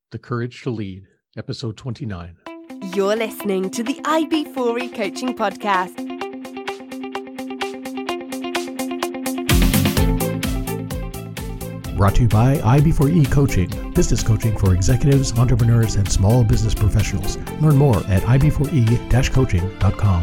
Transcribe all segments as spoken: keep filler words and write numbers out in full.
The Courage to Lead, episode twenty-nine. You're listening to the I B four E Coaching Podcast. Brought to you by I B four E Coaching, business coaching for executives, entrepreneurs, and small business professionals. Learn more at I B four E coaching dot com.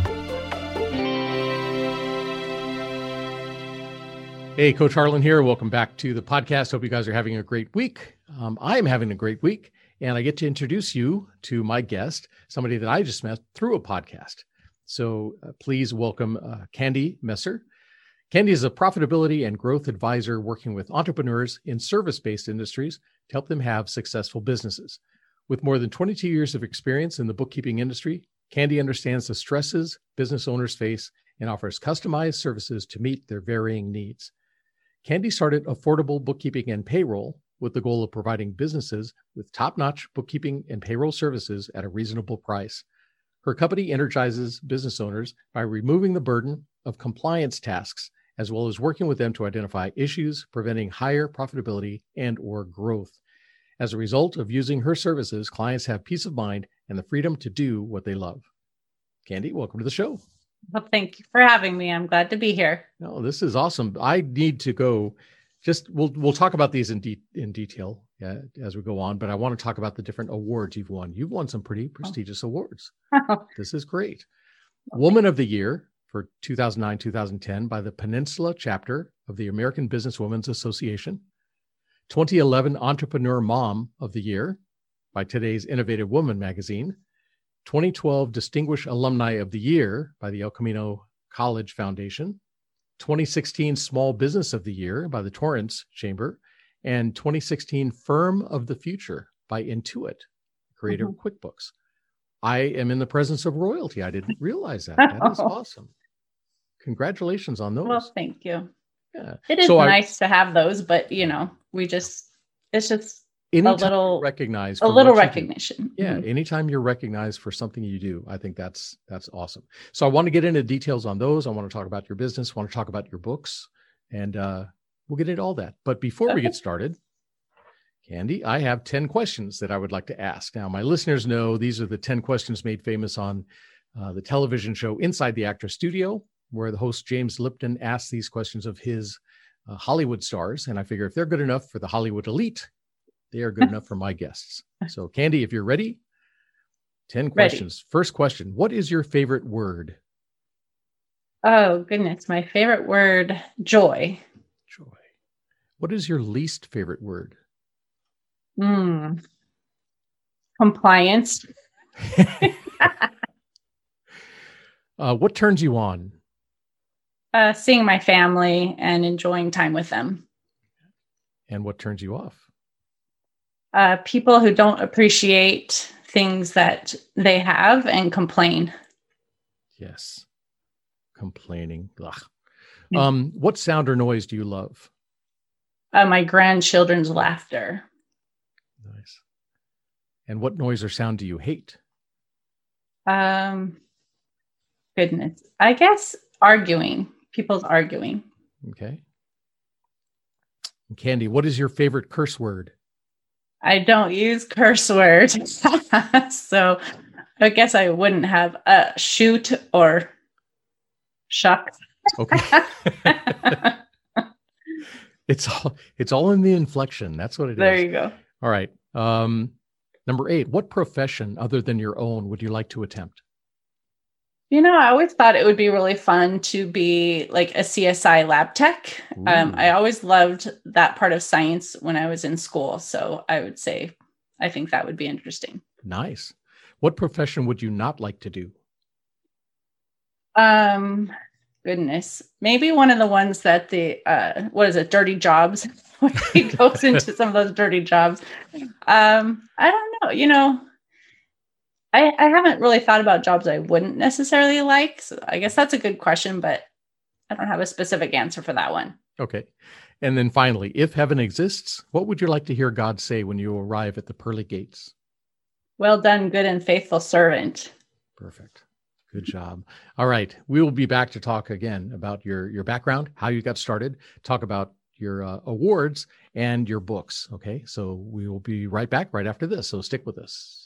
Hey, Coach Harlan here. Welcome back to the podcast. Hope you guys are having a great week. Um, I am having a great week, and I get to introduce you to my guest, somebody that I just met through a podcast. So uh, please welcome uh, Candy Messer. Candy is a profitability and growth advisor working with entrepreneurs in service-based industries to help them have successful businesses. With more than twenty-two years of experience in the bookkeeping industry, Candy understands the stresses business owners face and offers customized services to meet their varying needs. Candy started Affordable Bookkeeping and Payroll with the goal of providing businesses with top-notch bookkeeping and payroll services at a reasonable price. Her company energizes business owners by removing the burden of compliance tasks, as well as working with them to identify issues preventing higher profitability and or growth. As a result of using her services, clients have peace of mind and the freedom to do what they love. Candy, welcome to the show. Well, thank you for having me. I'm glad to be here. No, this is awesome. I need to go. Just we'll we'll talk about these in de- in detail uh, as we go on, but I want to talk about the different awards you've won. You've won some pretty prestigious oh. awards. This is great. Okay. Woman of the Year for two thousand nine, two thousand ten by the Peninsula chapter of the American Businesswomen's Association. twenty eleven Entrepreneur Mom of the Year by Today's Innovative Woman magazine. twenty twelve Distinguished Alumni of the Year by the El Camino College Foundation. twenty sixteen Small Business of the Year by the Torrance Chamber. And twenty sixteen Firm of the Future by Intuit, creator mm-hmm. of QuickBooks. I am in the presence of royalty. I didn't realize that. That is awesome. Congratulations on those. Well, thank you. Yeah. It is so nice I, to have those, but you know, we just, it's just a little recognized, a little recognition. Yeah. Mm-hmm. Anytime you're recognized for something you do, I think that's, that's awesome. So I want to get into details on those. I want to talk about your business, I want to talk about your books, and uh, we'll get into all that. But before okay. we get started, Candy, I have ten questions that I would like to ask. Now, my listeners know these are the ten questions made famous on uh, the television show Inside the Actor Studio, where the host James Lipton asks these questions of his uh, Hollywood stars. And I figure if they're good enough for the Hollywood elite, they are good enough for my guests. So, Candy, if you're ready, ten questions. Ready. First question, what is your favorite word? Oh, goodness. My favorite word, joy. Joy. What is your least favorite word? Hmm. Compliance. uh, what turns you on? Uh, seeing my family and enjoying time with them. And what turns you off? Uh, people who don't appreciate things that they have and complain. Yes. Complaining. Mm-hmm. Um, what sound or noise do you love? Uh, my grandchildren's laughter. Nice. And what noise or sound do you hate? Um, goodness. I guess arguing. People's arguing. Okay. Candy, what is your favorite curse word? I don't use curse words. So I guess I wouldn't have a shoot or shucks. Okay. It's all it's all in the inflection. That's what it there is. There you go. All right. Um, number eight, what profession other than your own would you like to attempt? You know, I always thought it would be really fun to be like a C S I lab tech. Um, I always loved that part of science when I was in school. So I would say, I think that would be interesting. Nice. What profession would you not like to do? Um, goodness, maybe one of the ones that the, uh, what is it? Dirty jobs. When he goes into some of those dirty jobs. Um, I don't know, you know, I, I haven't really thought about jobs I wouldn't necessarily like. So I guess that's a good question, but I don't have a specific answer for that one. Okay. And then finally, if heaven exists, what would you like to hear God say when you arrive at the pearly gates? Well done, good and faithful servant. Perfect. Good job. All right. We will be back to talk again about your, your background, how you got started, talk about your uh, awards and your books. Okay. So we will be right back right after this. So stick with us.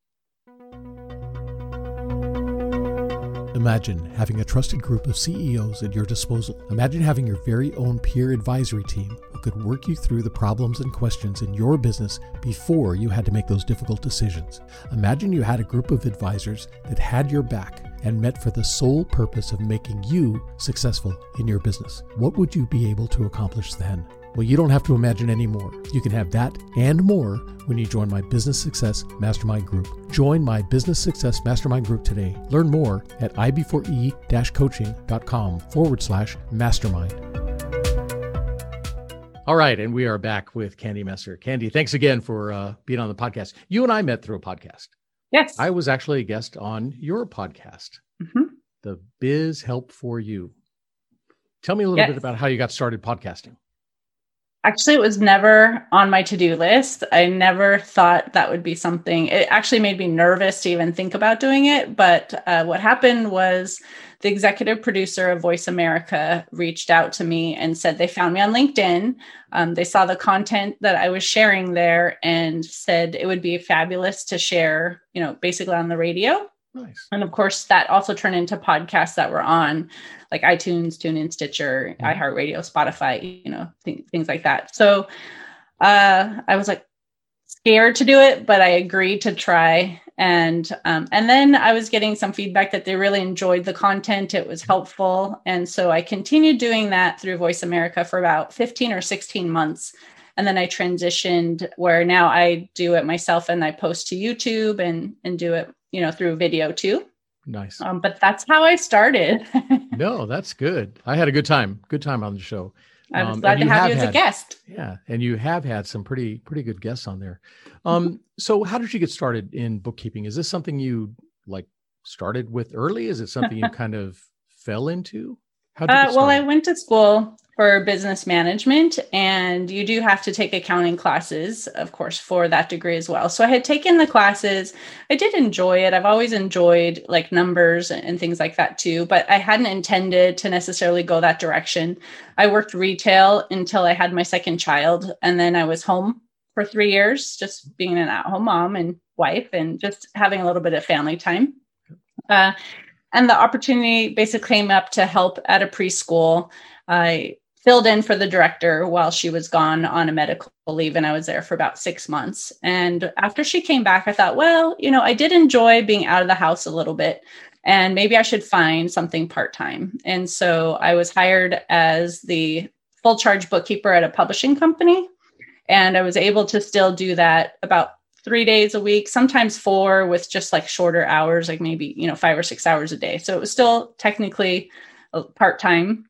Imagine having a trusted group of C E Os at your disposal. Imagine having your very own peer advisory team who could work you through the problems and questions in your business before you had to make those difficult decisions. Imagine you had a group of advisors that had your back and met for the sole purpose of making you successful in your business. What would you be able to accomplish then? Well, you don't have to imagine anymore. You can have that and more when you join my Business Success Mastermind Group. Join my Business Success Mastermind Group today. Learn more at I B four E coaching.com forward slash mastermind. All right, and we are back with Candy Messer. Candy, thanks again for uh, being on the podcast. You and I met through a podcast. Yes. I was actually a guest on your podcast, mm-hmm. The Biz Help for You. Tell me a little yes. bit about how you got started podcasting. Actually, it was never on my to-do list. I never thought that would be something. It actually made me nervous to even think about doing it. But uh, what happened was the executive producer of Voice America reached out to me and said they found me on LinkedIn. Um, they saw the content that I was sharing there and said it would be fabulous to share, you know, basically on the radio. Nice. And of course, that also turned into podcasts that were on like iTunes, TuneIn, Stitcher, mm-hmm. iHeartRadio, Spotify, you know, th- things like that. So uh, I was like scared to do it, but I agreed to try. And um, and then I was getting some feedback that they really enjoyed the content. It was helpful. And so I continued doing that through Voice America for about fifteen or sixteen months. And then I transitioned where now I do it myself and I post to YouTube and, and do it, you know, through video too. Nice. Um, but that's how I started. No, that's good. I had a good time. Good time on the show. I was um, glad to have, have you as had, a guest. Yeah. And you have had some pretty, pretty good guests on there. Um, mm-hmm. So how did you get started in bookkeeping? Is this something you like started with early? Is it something you kind of fell into? How did you uh, well, I went to school for business management, and you do have to take accounting classes, of course, for that degree as well. So I had taken the classes. I did enjoy it. I've always enjoyed like numbers and things like that too, but I hadn't intended to necessarily go that direction. I worked retail until I had my second child, and then I was home for three years, just being an at-home mom and wife and just having a little bit of family time. Uh, and the opportunity basically came up to help at a preschool. I filled in for the director while she was gone on a medical leave, and I was there for about six months. And after she came back, I thought, well, you know, I did enjoy being out of the house a little bit, and maybe I should find something part-time. And so I was hired as the full charge bookkeeper at a publishing company, and I was able to still do that about three days a week, sometimes four, with just like shorter hours, like maybe, you know, five or six hours a day. So it was still technically part-time.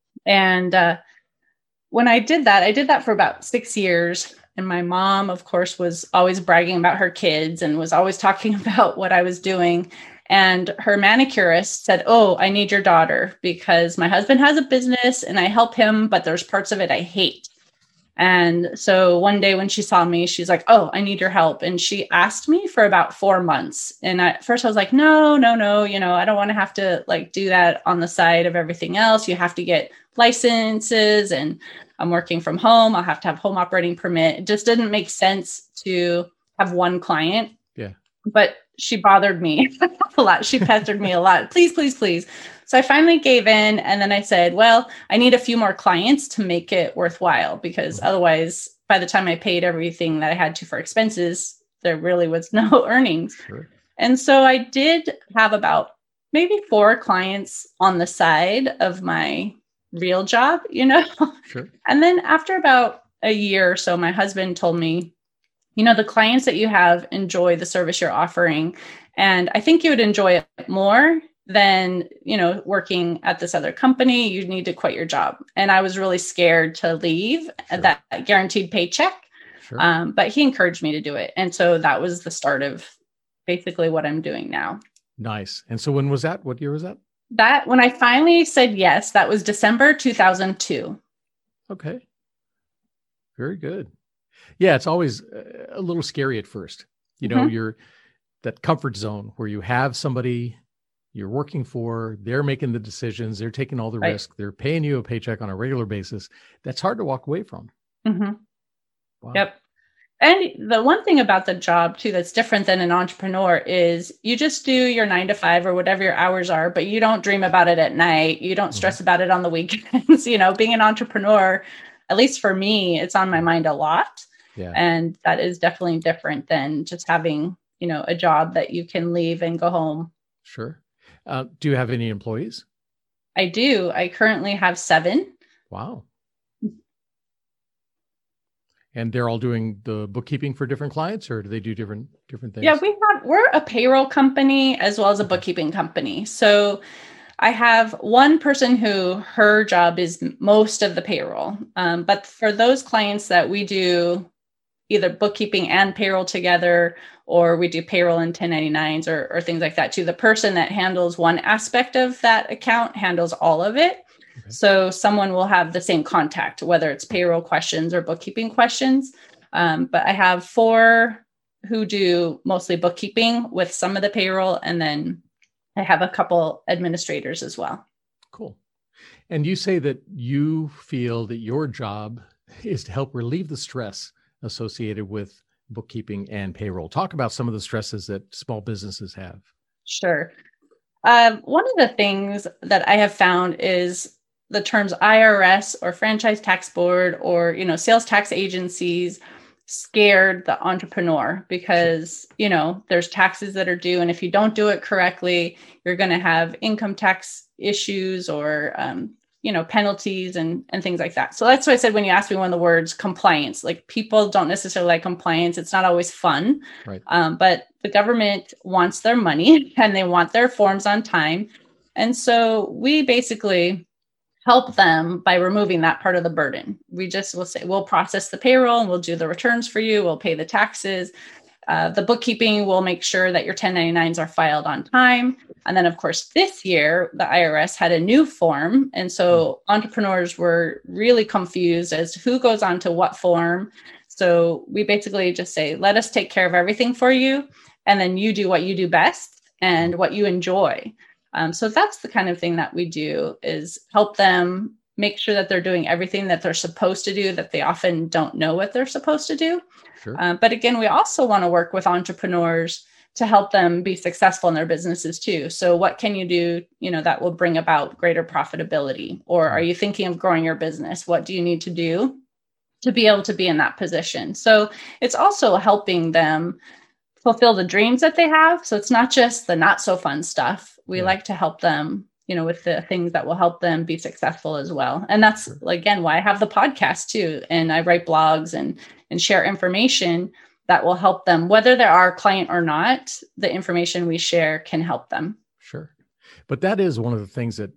And uh, when I did that, I did that for about six years. And my mom, of course, was always bragging about her kids and was always talking about what I was doing. And her manicurist said, oh, I need your daughter because my husband has a business and I help him, but there's parts of it I hate. And so one day when she saw me, she's like, oh, I need your help. And she asked me for about four months. And I, at first I was like, no, no, no, you know, I don't want to have to like do that on the side of everything else. You have to get licenses and I'm working from home. I'll have to have home operating permit. It just didn't make sense to have one client. Yeah. But she bothered me a lot. She pestered me a lot. Please, please, please. So I finally gave in. And then I said, well, I need a few more clients to make it worthwhile, because otherwise, by the time I paid everything that I had to for expenses, there really was no earnings. Sure. And so I did have about maybe four clients on the side of my real job, you know? Sure. And then after about a year or so, my husband told me, you know, the clients that you have enjoy the service you're offering. And I think you would enjoy it more than, you know, working at this other company. You need to quit your job. And I was really scared to leave Sure. that guaranteed paycheck. Sure. Um, but he encouraged me to do it. And so that was the start of basically what I'm doing now. Nice. And so when was that? What year was that? That when I finally said yes, that was December two thousand two. Okay. Very good. Yeah, it's always a little scary at first. You know, mm-hmm. you're that comfort zone where you have somebody you're working for, they're making the decisions, they're taking all the Right. risk, they're paying you a paycheck on a regular basis. That's hard to walk away from. Mhm. Wow. Yep. And the one thing about the job too that's different than an entrepreneur is you just do your nine to five or whatever your hours are, but you don't dream about it at night. You don't stress Mhm. about it on the weekends. You know, being an entrepreneur, at least for me, it's on my mind a lot. Yeah. And that is definitely different than just having, you know, a job that you can leave and go home. Sure. Uh, do you have any employees? I do. I currently have seven. Wow. And they're all doing the bookkeeping for different clients, or do they do different different things? Yeah, we have we're a payroll company as well as a bookkeeping company. So I have one person who her job is most of the payroll. Um, but for those clients that we do either bookkeeping and payroll together, or we do payroll and ten ninety-nines or, or things like that too, the person that handles one aspect of that account handles all of it. Okay. So someone will have the same contact, whether it's payroll questions or bookkeeping questions. Um, but I have four who do mostly bookkeeping with some of the payroll. And then I have a couple administrators as well. Cool. And you say that you feel that your job is to help relieve the stress associated with bookkeeping and payroll. Talk about some of the stresses that small businesses have. Sure. Um, one of the things that I have found is the terms I R S or franchise tax board or, you know, sales tax agencies scared the entrepreneur because, you know, there's taxes that are due. And if you don't do it correctly, you're going to have income tax issues or, um, you know, penalties and, and things like that. So that's why I said, when you asked me one of the words, compliance, like people don't necessarily like compliance. It's not always fun, Right. um, but the government wants their money and they want their forms on time. And so we basically help them by removing that part of the burden. We just will say, we'll process the payroll and we'll do the returns for you. We'll pay the taxes. Uh, the bookkeeping will make sure that your ten ninety-nines are filed on time. And then, of course, this year, the I R S had a new form. And so entrepreneurs were really confused as to who goes on to what form. So we basically just say, let us take care of everything for you. And then you do what you do best and what you enjoy. Um, so that's the kind of thing that we do, is help them make sure that they're doing everything that they're supposed to do, that they often don't know what they're supposed to do. Sure. Uh, but again, we also want to work with entrepreneurs to help them be successful in their businesses too. So what can you do, you know, that will bring about greater profitability? Or are you thinking of growing your business? What do you need to do to be able to be in that position? So it's also helping them fulfill the dreams that they have. So it's not just the not so fun stuff. We Yeah. like to help them, you know, with the things that will help them be successful as well. And that's, again, why I have the podcast too. And I write blogs and, and share information that will help them, whether they're our client or not. The information we share can help them. Sure. But that is one of the things that,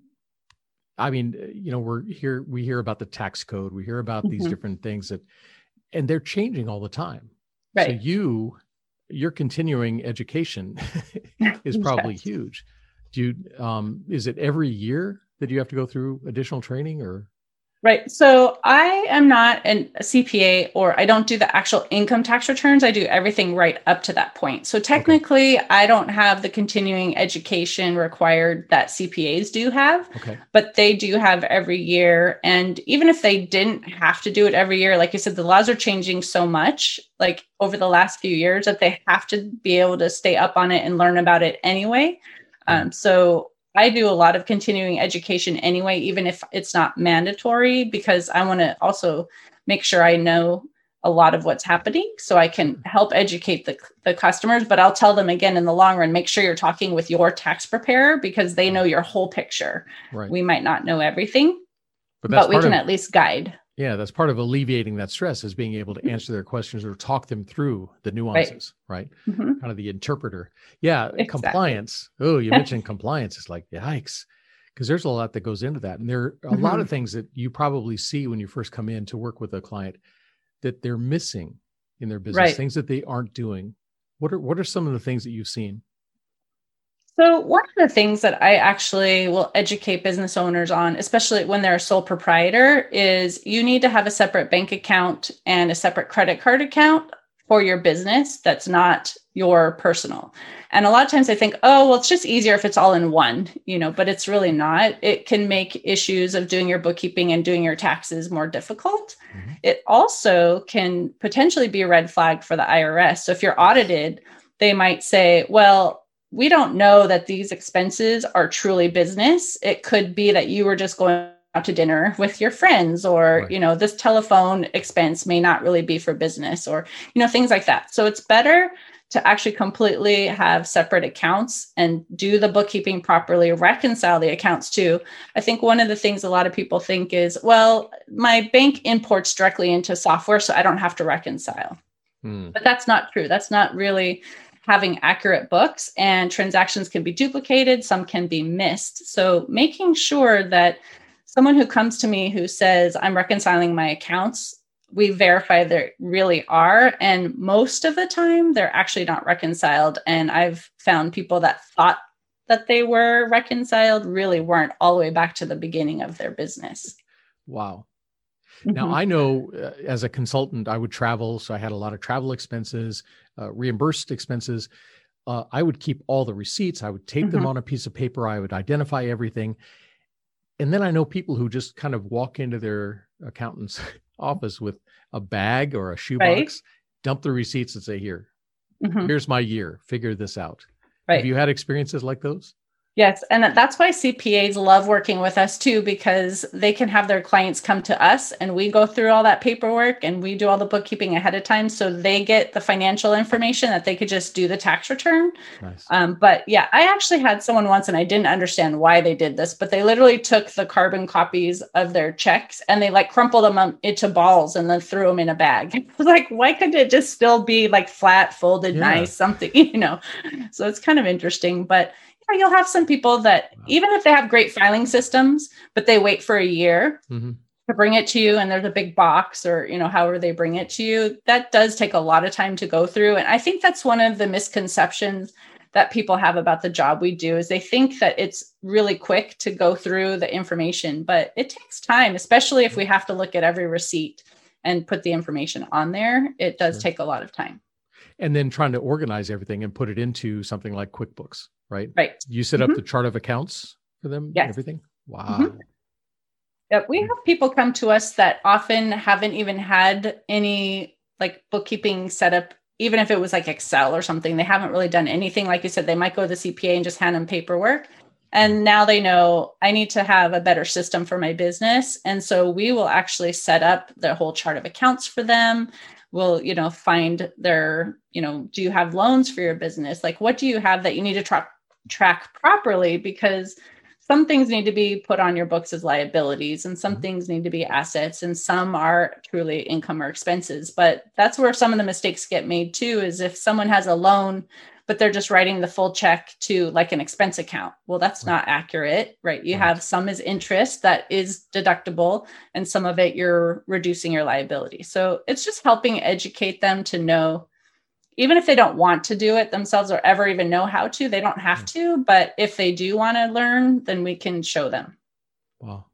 I mean, you know, we're here, we hear about the tax code, we hear about these Mhm. different things that, and they're changing all the time. Right. So you, your continuing education is probably Yes. huge. Do you, um, is it every year that you have to go through additional training, or? Right. So I am not an, a C P A, or I don't do the actual income tax returns. I do everything right up to that point. So technically, okay. I don't have the continuing education required that C P As do have, Okay. but they do have every year. And even if they didn't have to do it every year, like you said, the laws are changing so much, like over the last few years, that they have to be able to stay up on it and learn about it anyway. Um, so I do a lot of continuing education anyway, even if it's not mandatory, because I want to also make sure I know a lot of what's happening so I can help educate the, the customers. But I'll tell them again, in the long run, make sure you're talking with your tax preparer, because they know your whole picture. Right. We might not know everything, but, but we can of, at least guide. Yeah, that's part of alleviating that stress, is being able to answer their questions or talk them through the nuances, right? right? Mm-hmm. Kind of the interpreter. Yeah, Exactly. Compliance. Oh, you mentioned compliance. It's like, yikes, because there's a lot that goes into that. And there are a mm-hmm. lot of things that you probably see when you first come in to work with a client that they're missing in their business, right. things that they aren't doing. What are, what are some of the things that you've seen? So one of the things that I actually will educate business owners on, especially when they're a sole proprietor, is you need to have a separate bank account and a separate credit card account for your business that's not your personal. And a lot of times I think, oh, well, it's just easier if it's all in one, you know, but it's really not. It can make issues of doing your bookkeeping and doing your taxes more difficult. Mm-hmm. It also can potentially be a red flag for the I R S. So if you're audited, they might say, well, we don't know that these expenses are truly business. It could be that you were just going out to dinner with your friends, or, right. you know, this telephone expense may not really be for business, or, you know, things like that. So it's better to actually completely have separate accounts and do the bookkeeping properly, reconcile the accounts too. I think one of the things a lot of people think is, well, my bank imports directly into software, so I don't have to reconcile. Hmm. But that's not true. That's not really having accurate books, and transactions can be duplicated. Some can be missed. So making sure that someone who comes to me who says, I'm reconciling my accounts, we verify they really are. And most of the time, they're actually not reconciled. And I've found people that thought that they were reconciled really weren't, all the way back to the beginning of their business. Wow. Mm-hmm. Now, I know uh, as a consultant, I would travel. So I had a lot of travel expenses, uh, reimbursed expenses. Uh, I would keep all the receipts. I would tape mm-hmm. them on a piece of paper. I would identify everything. And then I know people who just kind of walk into their accountant's office with a bag or a shoebox, right. dump the receipts and say, here, mm-hmm. here's my year, figure this out. Right. Have you had experiences like those? Yes. And that's why C P As love working with us too, because they can have their clients come to us and we go through all that paperwork and we do all the bookkeeping ahead of time. So they get the financial information that they could just do the tax return. Nice. Um, but yeah, I actually had someone once and I didn't understand why they did this, but they literally took the carbon copies of their checks and they like crumpled them into balls and then threw them in a bag. I was like, why couldn't it just still be like flat, folded, yeah. nice, something, you know? So it's kind of interesting, but you'll have some people that even if they have great filing systems, but they wait for a year mm-hmm. to bring it to you and there's a big box or, you know, however they bring it to you, that does take a lot of time to go through. And I think that's one of the misconceptions that people have about the job we do is they think that it's really quick to go through the information, but it takes time, especially if we have to look at every receipt and put the information on there. It does sure. take a lot of time. And then trying to organize everything and put it into something like QuickBooks, right? Right. You set mm-hmm. up the chart of accounts for them, yes. everything? Wow. Mm-hmm. Yeah, we have people come to us that often haven't even had any like bookkeeping set up, even if it was like Excel or something. They haven't really done anything. Like you said, they might go to the C P A and just hand them paperwork. And now they know I need to have a better system for my business. And so we will actually set up the whole chart of accounts for them. We'll, you know, find their, you know, do you have loans for your business? Like, what do you have that you need to tra- track properly? Because some things need to be put on your books as liabilities and some mm-hmm. things need to be assets and some are truly income or expenses. But that's where some of the mistakes get made too, is if someone has a loan, but they're just writing the full check to like an expense account. Well, that's right. not accurate, right? You right. have some as interest that is deductible and some of it you're reducing your liability. So it's just helping educate them to know, even if they don't want to do it themselves or ever even know how to, they don't have to, but if they do want to learn, then we can show them. Wow.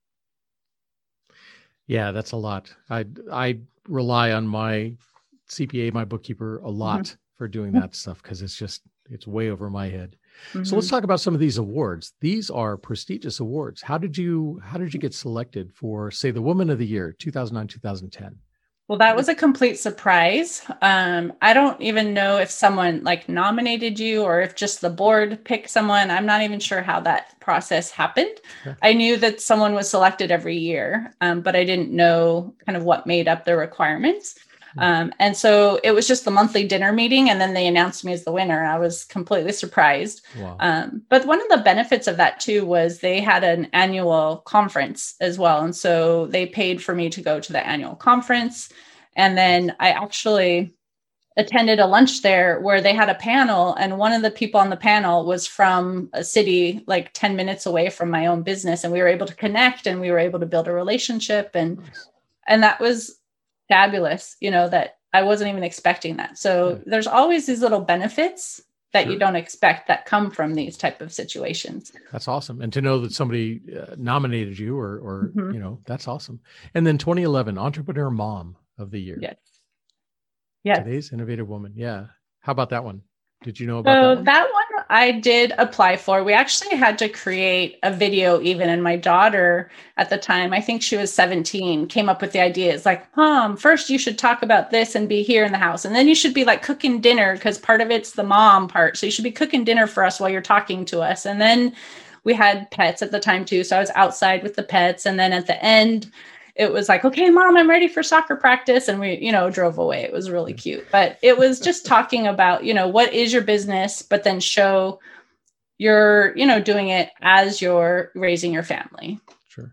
Yeah, that's a lot. I, I rely on my C P A, my bookkeeper a lot. Mm-hmm. for doing that stuff because it's just, it's way over my head. Mm-hmm. So let's talk about some of these awards. These are prestigious awards. How did you, how did you get selected for, say, the Woman of the Year, two thousand nine, two thousand ten? Well, that was a complete surprise. Um, I don't even know if someone like nominated you or if just the board picked someone. I'm not even sure how that process happened. Yeah. I knew that someone was selected every year, um, but I didn't know kind of what made up the requirements. Um, and so it was just the monthly dinner meeting, and then they announced me as the winner. I was completely surprised. Wow. Um, but one of the benefits of that too was they had an annual conference as well. And so they paid for me to go to the annual conference. And then I actually attended a lunch there where they had a panel, and one of the people on the panel was from a city like ten minutes away from my own business. And we were able to connect and we were able to build a relationship. And, nice. and that was fabulous, you know, that I wasn't even expecting that. So yeah. there's always these little benefits that sure. you don't expect that come from these type of situations. That's awesome. And to know that somebody uh, nominated you or, or mm-hmm. you know, that's awesome. And then twenty eleven, Entrepreneur Mom of the Year. Yes. Yes. Today's Innovative Woman. Yeah. How about that one? Did you know about So that one? that one I did apply for. We actually had to create a video even, and my daughter at the time, I think she was seventeen, came up with the idea. It's like, Mom, first you should talk about this and be here in the house. And then you should be like cooking dinner, because part of it's the mom part. So you should be cooking dinner for us while you're talking to us. And then we had pets at the time too. So I was outside with the pets. And then at the end, it was like, okay, Mom, I'm ready for soccer practice. And we, you know, drove away. It was really cute, but it was just talking about, you know, what is your business, but then show you're, you know, doing it as you're raising your family. Sure.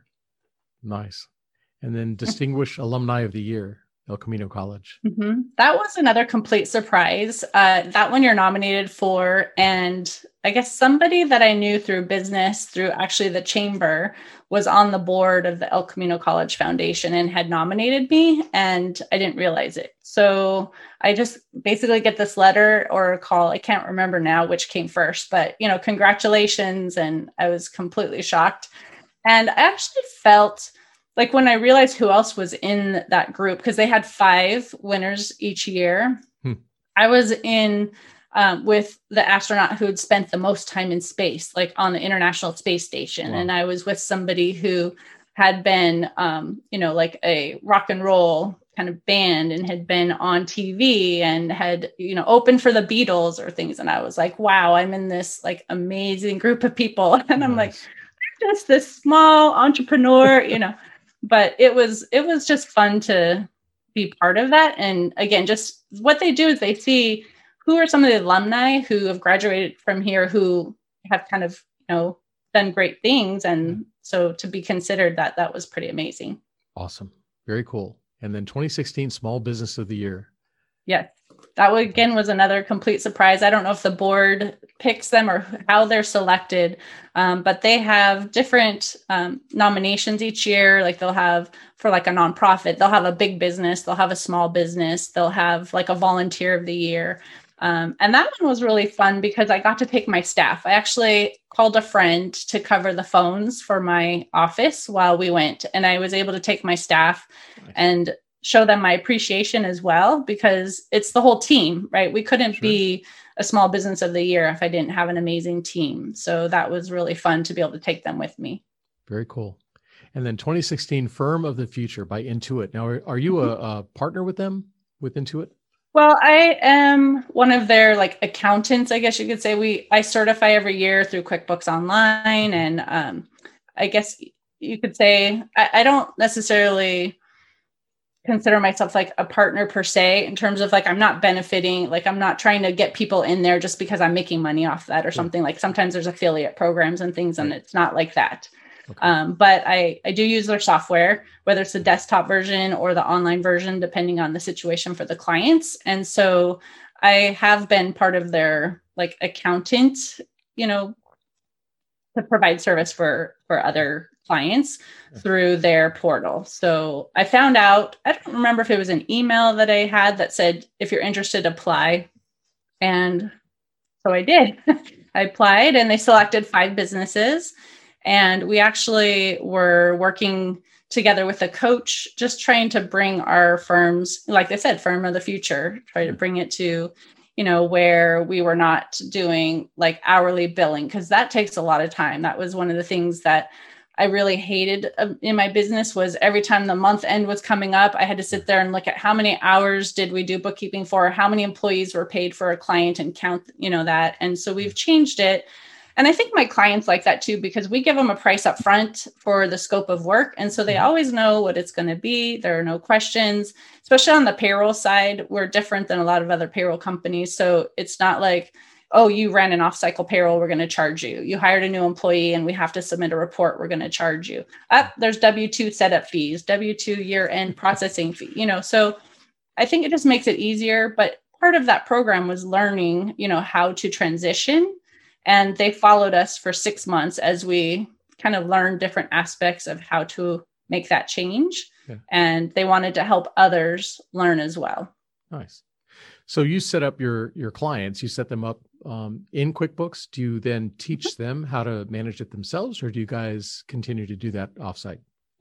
Nice. And then Distinguished Alumni of the Year, El Camino College. Mm-hmm. That was another complete surprise. Uh, that one you're nominated for. And I guess somebody that I knew through business, through actually the chamber, was on the board of the El Camino College Foundation and had nominated me, and I didn't realize it. So I just basically get this letter or a call. I can't remember now which came first, but, you know, congratulations. And I was completely shocked. And I actually felt like when I realized who else was in that group, because they had five winners each year, hmm. I was in Um, with the astronaut who had spent the most time in space, like on the International Space Station. Wow. And I was with somebody who had been, um, you know, like a rock and roll kind of band and had been on T V and had, you know, opened for the Beatles or things. And I was like, wow, I'm in this like amazing group of people. And nice. I'm like, just this small entrepreneur, you know, but it was, it was just fun to be part of that. And again, just what they do is they see who are some of the alumni who have graduated from here who have kind of, you know, done great things. And so to be considered that, that was pretty amazing. Awesome. Very cool. And then twenty sixteen Small Business of the Year. Yes. That again was another complete surprise. I don't know if the board picks them or how they're selected, um, but they have different um, nominations each year. Like they'll have for like a nonprofit, they'll have a big business, they'll have a small business, they'll have like a volunteer of the year. Um, and that one was really fun because I got to take my staff. I actually called a friend to cover the phones for my office while we went, and I was able to take my staff nice. And show them my appreciation as well, because it's the whole team, right? We couldn't sure. be a small business of the year if I didn't have an amazing team. So that was really fun to be able to take them with me. Very cool. And then twenty sixteen Firm of the Future by Intuit. Now, are, are you a, a partner with them, with Intuit? Well, I am one of their like accountants, I guess you could say. We I certify every year through QuickBooks Online. And um, I guess you could say I, I don't necessarily consider myself like a partner per se, in terms of like, I'm not benefiting, like I'm not trying to get people in there just because I'm making money off that or something. Like sometimes there's affiliate programs and things, and it's not like that. Okay. Um, but I, I do use their software, whether it's the desktop version or the online version, depending on the situation for the clients. And so I have been part of their like accountant, you know, to provide service for, for other clients through their portal. So I found out, I don't remember if it was an email that I had that said, if you're interested, apply. And so I did. I applied and they selected five businesses. And we actually were working together with a coach, just trying to bring our firms, like I said, firm of the future, try to bring it to, you know, where we were not doing like hourly billing, because that takes a lot of time. That was one of the things that I really hated in my business, was every time the month end was coming up, I had to sit there and look at how many hours did we do bookkeeping for, how many employees were paid for a client, and count, you know, that. And so we've changed it. And I think my clients like that too, because we give them a price up front for the scope of work. And so they always know what it's going to be. There are no questions, especially on the payroll side. We're different than a lot of other payroll companies. So it's not like, oh, you ran an off-cycle payroll, we're going to charge you. You hired a new employee and we have to submit a report, we're going to charge you. Up, there's W two setup fees, W two year-end processing fee, you know. So I think it just makes it easier. But part of that program was learning, you know, how to transition. And they followed us for six months as we kind of learned different aspects of how to make that change. Yeah. And they wanted to help others learn as well. Nice. So you set up your, your clients, you set them up um, in QuickBooks. Do you then teach them how to manage it themselves, or do you guys continue to do that offsite?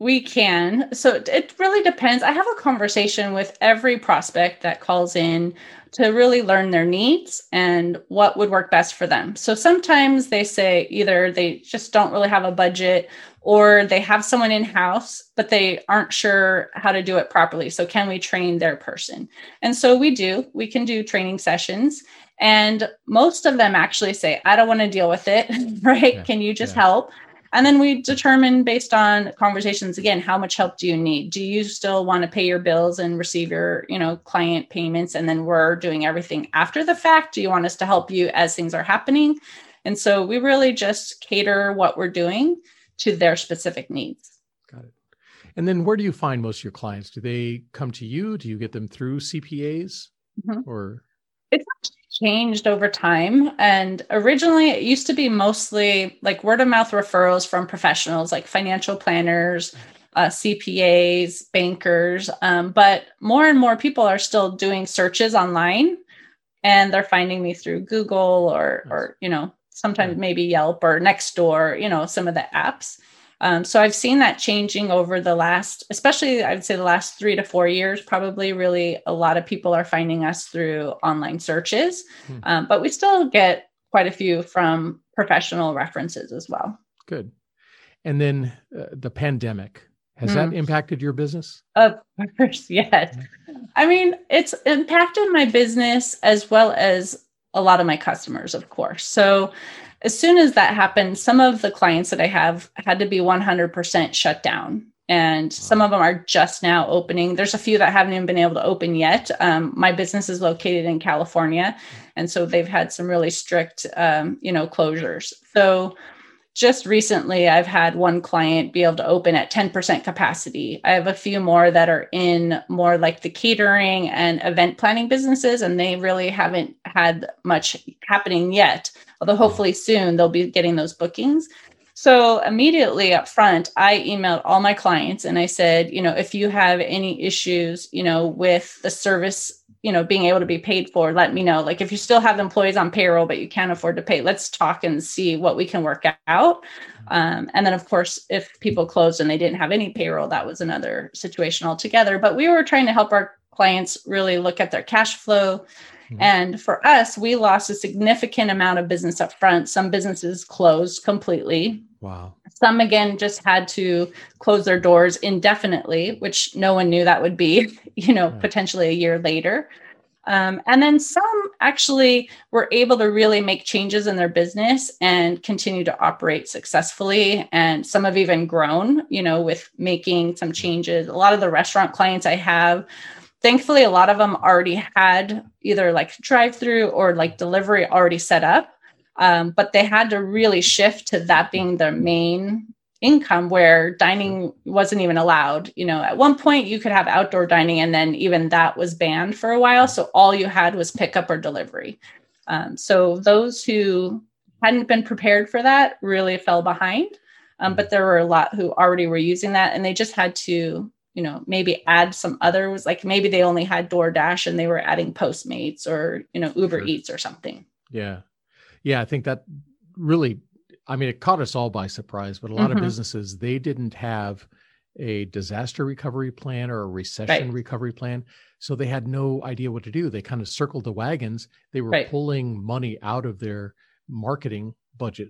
We can. So it it really depends. I have a conversation with every prospect that calls in to really learn their needs and what would work best for them. So sometimes they say either they just don't really have a budget or they have someone in-house, but they aren't sure how to do it properly. So can we train their person? And so we do. We can do training sessions. And most of them actually say, I don't want to deal with it, right? Yeah. Can you just Yeah. help? And then we determine based on conversations, again, how much help do you need? Do you still want to pay your bills and receive your, you know, client payments? And then we're doing everything after the fact. Do you want us to help you as things are happening? And so we really just cater what we're doing to their specific needs. Got it. And then where do you find most of your clients? Do they come to you? Do you get them through C P As Mm-hmm. or? It's changed over time. And originally it used to be mostly like word of mouth referrals from professionals like financial planners, uh, C P As, bankers. Um, but more and more people are still doing searches online and they're finding me through Google or, or, you know, sometimes maybe Yelp or Nextdoor, you know, some of the apps. Um, so I've seen that changing over the last, especially I would say the last three to four years, probably really a lot of people are finding us through online searches, Hmm. um, but we still get quite a few from professional references as well. Good. And then uh, the pandemic, has Hmm. that impacted your business? Of course, yes. I mean, it's impacted my business as well as a lot of my customers, of course. So as soon as that happened, some of the clients that I have had to be one hundred percent shut down. And some of them are just now opening. There's a few that haven't even been able to open yet. Um, my business is located in California. And so they've had some really strict, um, you know, closures. So just recently, I've had one client be able to open at ten percent capacity. I have a few more that are in more like the catering and event planning businesses, and they really haven't had much happening yet. Although hopefully soon they'll be getting those bookings. So immediately up front, I emailed all my clients and I said, you know, if you have any issues, you know, with the service, you know, being able to be paid for, let me know. Like if you still have employees on payroll, but you can't afford to pay, let's talk and see what we can work out. Um, and then of course, if people closed and they didn't have any payroll, that was another situation altogether. But we were trying to help our clients really look at their cash flow. And for us, we lost a significant amount of business up front. Some businesses closed completely. Wow. Some, again, just had to close their doors indefinitely, which no one knew that would be, you know, Right. potentially a year later. Um, and then some actually were able to really make changes in their business and continue to operate successfully. And some have even grown, you know, with making some changes. A lot of the restaurant clients I have, thankfully, a lot of them already had either like drive-through or like delivery already set up. Um, but they had to really shift to that being their main income where dining wasn't even allowed. You know, at one point you could have outdoor dining and then even that was banned for a while. So all you had was pickup or delivery. Um, so those who hadn't been prepared for that really fell behind. Um, but there were a lot who already were using that and they just had to, you know, maybe add some others, like maybe they only had DoorDash and they were adding Postmates or, you know, Uber Sure. Eats or something. Yeah. Yeah. I think that really, I mean, it caught us all by surprise, but a lot Mhm. of businesses, they didn't have a disaster recovery plan or a recession Right. recovery plan. So they had no idea what to do. They kind of circled the wagons. They were Right. pulling money out of their marketing budget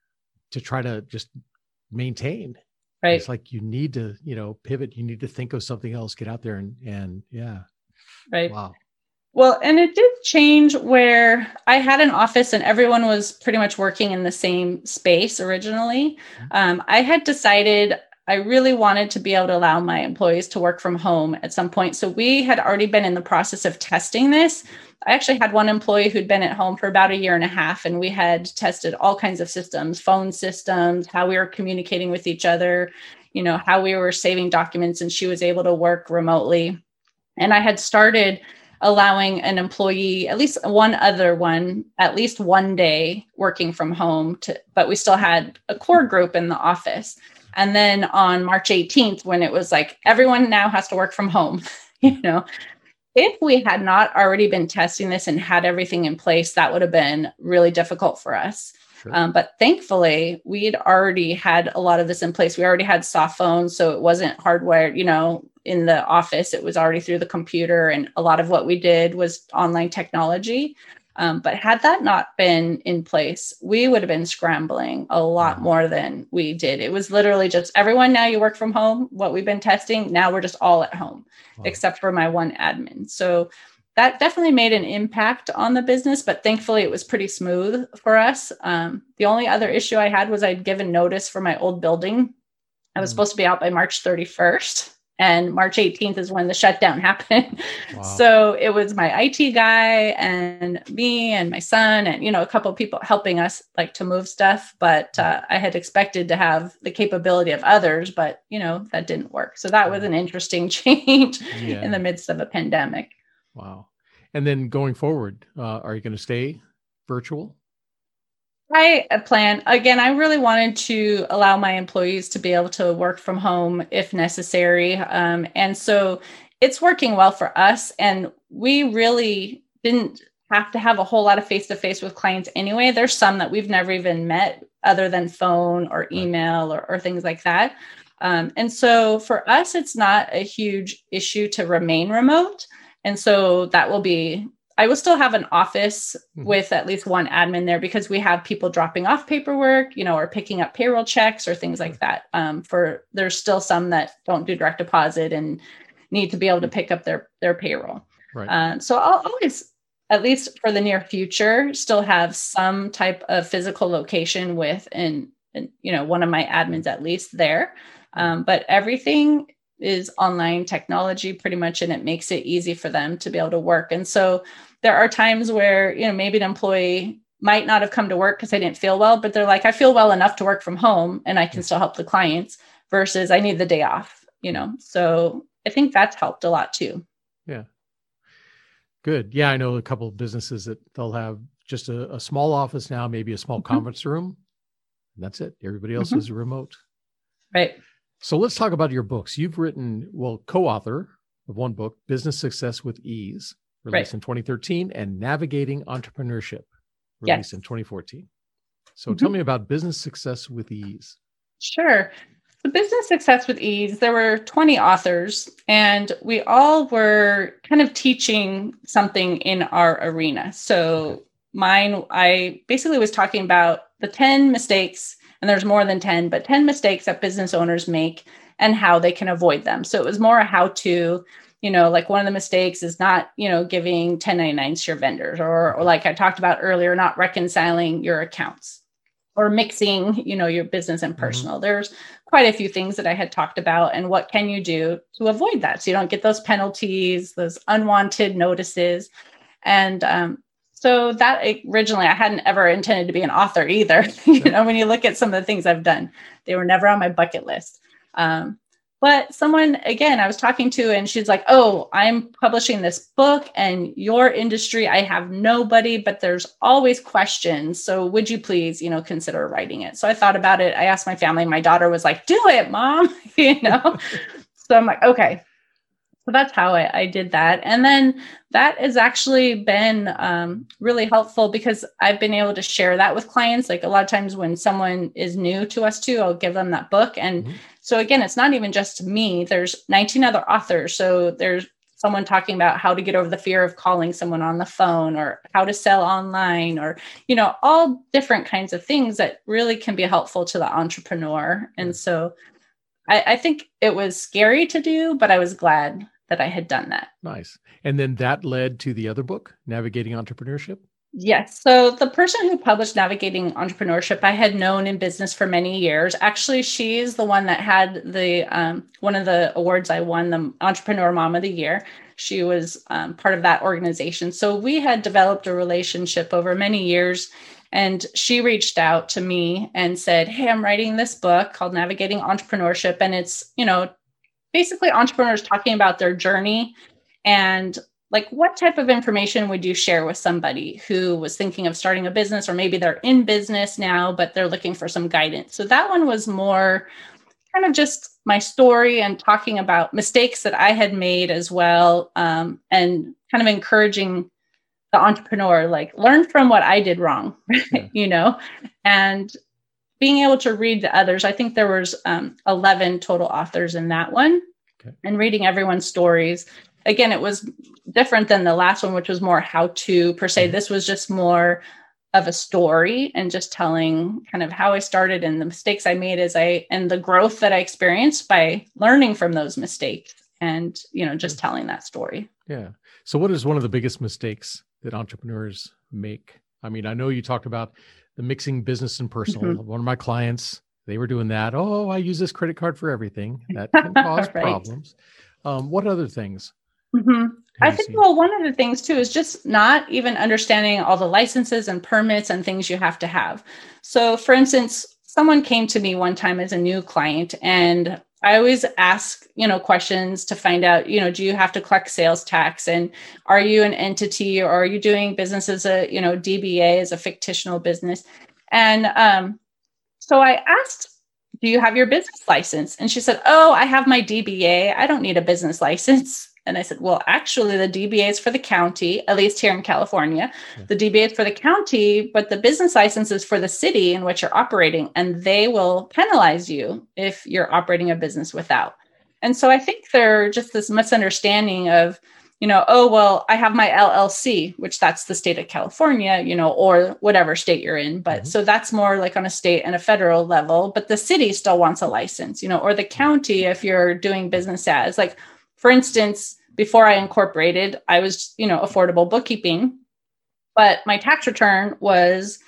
to try to just maintain. Right. It's like, you need to, you know, pivot. You need to think of something else, get out there and, and yeah. Right. Wow. Well, and it did change where I had an office and everyone was pretty much working in the same space originally. Um, I had decided I really wanted to be able to allow my employees to work from home at some point. So we had already been in the process of testing this. I actually had one employee who'd been at home for about a year and a half, and we had tested all kinds of systems, phone systems, how we were communicating with each other, you know, how we were saving documents, and she was able to work remotely. And I had started allowing an employee, at least one other one, at least one day working from home, to, but we still had a core group in the office. And then on March eighteenth, when it was like, everyone now has to work from home, you know, if we had not already been testing this and had everything in place, that would have been really difficult for us. Sure. Um, but thankfully, we'd already had a lot of this in place. We already had soft phones, so it wasn't hardwired, you know, in the office. It was already through the computer. And a lot of what we did was online technology. Um, but had that not been in place, we would have been scrambling a lot Wow. more than we did. It was literally just everyone, now you work from home. What we've been testing, now we're just all at home, Wow. except for my one admin. So that definitely made an impact on the business, but thankfully it was pretty smooth for us. Um, the only other issue I had was I'd given notice for my old building. I was mm. supposed to be out by March thirty-first. And March eighteenth is when the shutdown happened. Wow. So it was my I T guy and me and my son and, you know, a couple of people helping us like to move stuff. But uh, I had expected to have the capability of others, but, you know, that didn't work. So that was an interesting change yeah. in the midst of a pandemic. Wow. And then going forward, uh, are you going to stay virtual? I plan, again, I really wanted to allow my employees to be able to work from home if necessary. Um, and so it's working well for us. And we really didn't have to have a whole lot of face-to-face with clients anyway. There's some that we've never even met other than phone or email or, or things like that. Um, and so for us, it's not a huge issue to remain remote. And so that will be I will still have an office mm-hmm. with at least one admin there because we have people dropping off paperwork, you know, or picking up payroll checks or things like that. Um, for there's still some that don't do direct deposit and need to be able to pick up their their payroll. Right. Um, so I'll always, at least for the near future, still have some type of physical location with and, and you know, one of my admins at least there. Um, but everything is online technology pretty much, and it makes it easy for them to be able to work. And so there are times where, you know, maybe an employee might not have come to work because they didn't feel well, but they're like, I feel well enough to work from home and I can still help the clients versus I need the day off, you know? So I think that's helped a lot too. Yeah. Good. Yeah. I know a couple of businesses that they'll have just a, a small office now, maybe a small mm-hmm. conference room. And that's it. Everybody else mm-hmm. is remote. Right. So let's talk about your books. You've written, well, co-author of one book, Business Success with Ease, released right. in twenty thirteen, and Navigating Entrepreneurship, released yes. in twenty fourteen. So mm-hmm. tell me about Business Success with Ease. Sure. The Business Success with Ease, there were twenty authors, and we all were kind of teaching something in our arena. So okay. mine, I basically was talking about the ten mistakes, and there's more than ten, but ten mistakes that business owners make and how they can avoid them. So it was more a how-to, you know, like one of the mistakes is not, you know, giving ten ninety-nines to your vendors, or, or like I talked about earlier, not reconciling your accounts or mixing, you know, your business and personal. Mm-hmm. There's quite a few things that I had talked about, and what can you do to avoid that so you don't get those penalties, those unwanted notices. And um, so that originally I hadn't ever intended to be an author either. you know, when you look at some of the things I've done, they were never on my bucket list. Um, but someone, again, I was talking to, and she's like, oh, I'm publishing this book and your industry, I have nobody, but there's always questions. So would you please, you know, consider writing it? So I thought about it. I asked my family, my daughter was like, do it, Mom, you know? So I'm like, okay. So that's how I, I did that. And then that has actually been um, really helpful because I've been able to share that with clients. Like a lot of times when someone is new to us too, I'll give them that book. And mm-hmm. so again, it's not even just me. There's nineteen other authors. So there's someone talking about how to get over the fear of calling someone on the phone, or how to sell online, or, you know, all different kinds of things that really can be helpful to the entrepreneur. And so I, I think it was scary to do, but I was glad that I had done that. Nice. And then that led to the other book, Navigating Entrepreneurship? Yes. So the person who published Navigating Entrepreneurship, I had known in business for many years. Actually, she's the one that had the um, one of the awards I won, the Entrepreneur Mom of the Year. She was um, part of that organization. So we had developed a relationship over many years. And she reached out to me and said, hey, I'm writing this book called Navigating Entrepreneurship. And it's, you know, basically entrepreneurs talking about their journey and like, what type of information would you share with somebody who was thinking of starting a business, or maybe they're in business now, but they're looking for some guidance. So that one was more kind of just my story and talking about mistakes that I had made as well, um, and kind of encouraging the entrepreneur, like learn from what I did wrong, Yeah. you know, and being able to read the others. I think there was um, eleven total authors in that one. Okay. And reading everyone's stories. Again, it was different than the last one, which was more how to per se. Mm-hmm. This was just more of a story and just telling kind of how I started and the mistakes I made as I, and the growth that I experienced by learning from those mistakes and, you know, just telling that story. Yeah. So what is one of the biggest mistakes that entrepreneurs make? I mean, I know you talked about the mixing business and personal. Mm-hmm. One of my clients, they were doing that. Oh, I use this credit card for everything. That can cause right. problems. Um, what other things? Mm-hmm. I think, seen? well, one of the things too is just not even understanding all the licenses and permits and things you have to have. So for instance, someone came to me one time as a new client, and I always ask, you know, questions to find out, you know, do you have to collect sales tax, and are you an entity, or are you doing business as a, you know, D B A as a fictional business? And um, so I asked, do you have your business license? And she said, oh, I have my D B A. I don't need a business license. And I said, well, actually, the D B A is for the county, at least here in California. Yeah. The D B A is for the county, but the business license is for the city in which you're operating, and they will penalize you if you're operating a business without. And so I think there's just this misunderstanding of, you know, oh, well, I have my L L C, which that's the state of California, you know, or whatever state you're in. But mm-hmm. so that's more like on a state and a federal level, but the city still wants a license, you know, or the county, if you're doing business as, like, for instance, before I incorporated, I was, you know, affordable bookkeeping, but my tax return was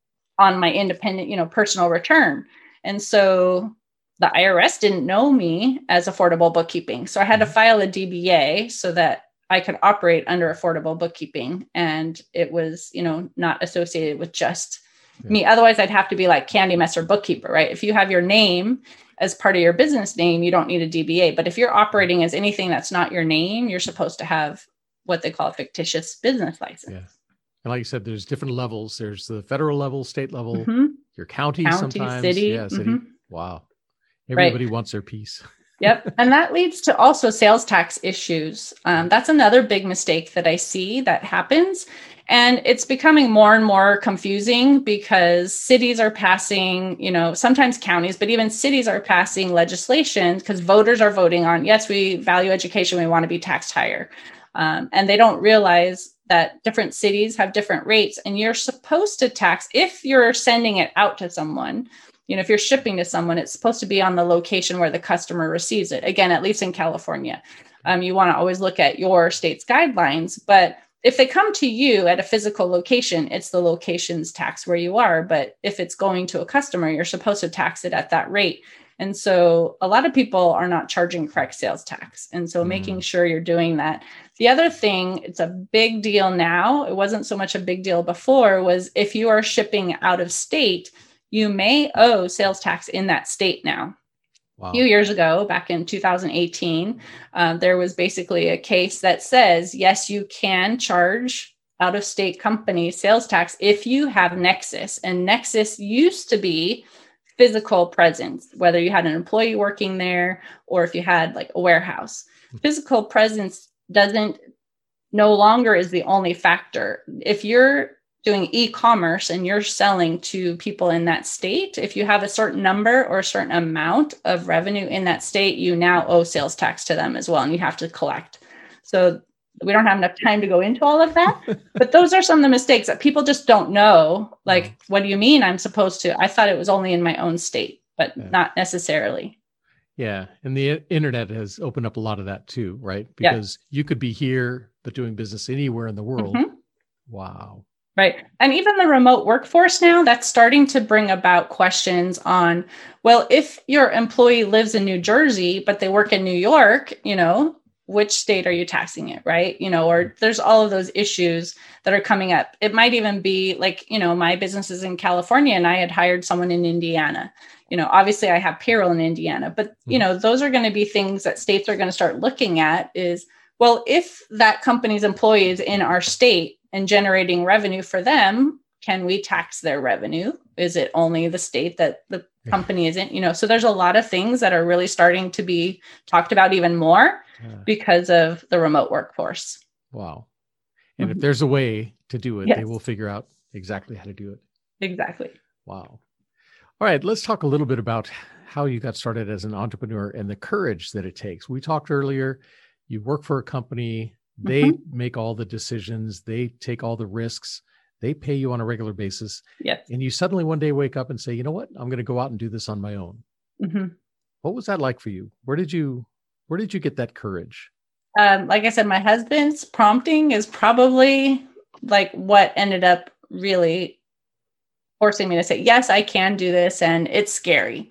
on my independent, you know, personal return. And so the I R S didn't know me as affordable bookkeeping. So I had to file a D B A so that I could operate under affordable bookkeeping. And it was, you know, not associated with just yeah. me. Otherwise, I'd have to be like Candy Messer bookkeeper, right? If you have your name as part of your business name, you don't need a D B A. But if you're operating as anything that's not your name, you're supposed to have what they call a fictitious business license. Yeah. And like you said, there's different levels. There's the federal level, state level, mm-hmm. your county, county sometimes. City. Yeah, city. Mm-hmm. Wow. Everybody right. wants their piece. Yep. And that leads to also sales tax issues. Um, that's another big mistake that I see that happens. And it's becoming more and more confusing because cities are passing, you know, sometimes counties, but even cities are passing legislation because voters are voting on, yes, we value education, we want to be taxed higher. Um, and they don't realize that different cities have different rates, and you're supposed to tax if you're sending it out to someone. You know, if you're shipping to someone, it's supposed to be on the location where the customer receives it. Again, at least in California, um, you want to always look at your state's guidelines. But if they come to you at a physical location, it's the location's tax where you are. But if it's going to a customer, you're supposed to tax it at that rate. And so a lot of people are not charging correct sales tax. And so mm. making sure you're doing that. The other thing, it's a big deal now. It wasn't so much a big deal before, was if you are shipping out of state, you may owe sales tax in that state now. Wow. A few years ago, back in two thousand eighteen, uh, there was basically a case that says, yes, you can charge out-of-state companies sales tax if you have Nexus. And Nexus used to be physical presence, whether you had an employee working there or if you had like a warehouse. Physical presence doesn't, no longer is the only factor. If you're doing e-commerce and you're selling to people in that state, if you have a certain number or a certain amount of revenue in that state, you now owe sales tax to them as well, and you have to collect. So we don't have enough time to go into all of that, but those are some of the mistakes that people just don't know. Like, what do you mean I'm supposed to? I thought it was only in my own state, but yeah. not necessarily. Yeah. And the internet has opened up a lot of that too, right? Because yeah. you could be here, but doing business anywhere in the world. Mm-hmm. Wow. Right. And even the remote workforce now, that's starting to bring about questions on, well, if your employee lives in New Jersey, but they work in New York, you know, which state are you taxing it? Right. You know, or there's all of those issues that are coming up. It might even be like, you know, my business is in California and I had hired someone in Indiana. You know, obviously I have payroll in Indiana, but, you know, those are going to be things that states are going to start looking at is, well, if that company's employee is in our state and generating revenue for them, can we tax their revenue? Is it only the state that the company isn't? You know, so there's a lot of things that are really starting to be talked about even more yeah. because of the remote workforce. Wow. And Mhm. if there's a way to do it, Yes. they will figure out exactly how to do it. Exactly. Wow. All right, let's talk a little bit about how you got started as an entrepreneur and the courage that it takes. We talked earlier, you work for a company, they Mhm. make all the decisions, they take all the risks, they pay you on a regular basis, Yes. and you suddenly one day wake up and say, you know what, I'm going to go out and do this on my own. hmm What was that like for you? Where did you, where did you get that courage? Um, like I said, my husband's prompting is probably like what ended up really forcing me to say, yes, I can do this. And it's scary.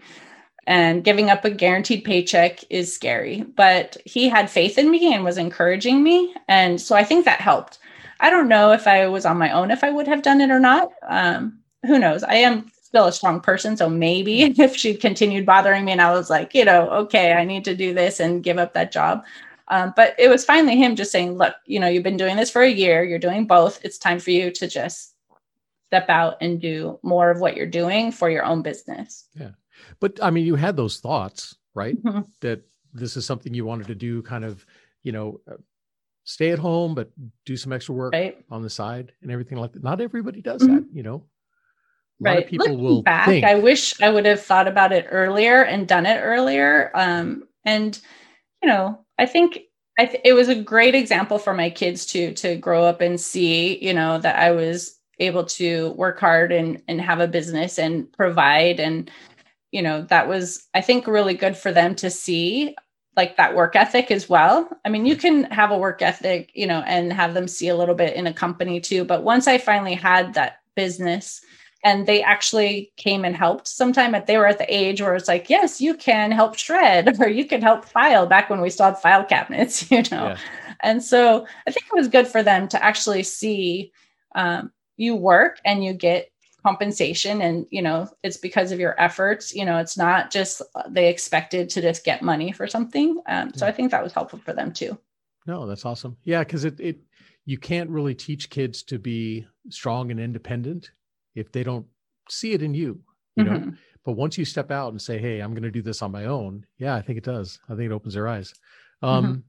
And giving up a guaranteed paycheck is scary. But he had faith in me and was encouraging me. And so I think that helped. I don't know if I was on my own, if I would have done it or not. Um, who knows? I am still a strong person. So maybe if she continued bothering me and I was like, you know, okay, I need to do this and give up that job. Um, but it was finally him just saying, look, you know, you've been doing this for a year. You're doing both. It's time for you to just step out and do more of what you're doing for your own business. Yeah. But I mean, you had those thoughts, right? Mhm. That this is something you wanted to do, kind of, you know, uh, stay at home, but do some extra work Right. on the side and everything like that. Not everybody does Mhm. that, you know. A lot Right. of people Looking will back, think, I wish I would have thought about it earlier and done it earlier. Um, and, you know, I think I th- it was a great example for my kids too, to grow up and see, you know, that I was able to work hard and, and have a business and provide. And, you know, that was, I think, really good for them to see, like that work ethic as well. I mean, you can have a work ethic, you know, and have them see a little bit in a company too. But once I finally had that business and they actually came and helped sometime, at they were at the age where it's like, yes, you can help shred or you can help file, back when we still had file cabinets, you know? yeah, And so I think it was good for them to actually see um, you work and you get compensation, and, you know, it's because of your efforts. You know, it's not just they expected to just get money for something. Um, so I think that was helpful for them too. no, that's awesome. Yeah, because it it you can't really teach kids to be strong and independent if they don't see it in you, you know. Mhm. But once you step out and say, "Hey, I'm going to do this on my own," yeah, I think it does. I think it opens their eyes. Um, Mhm.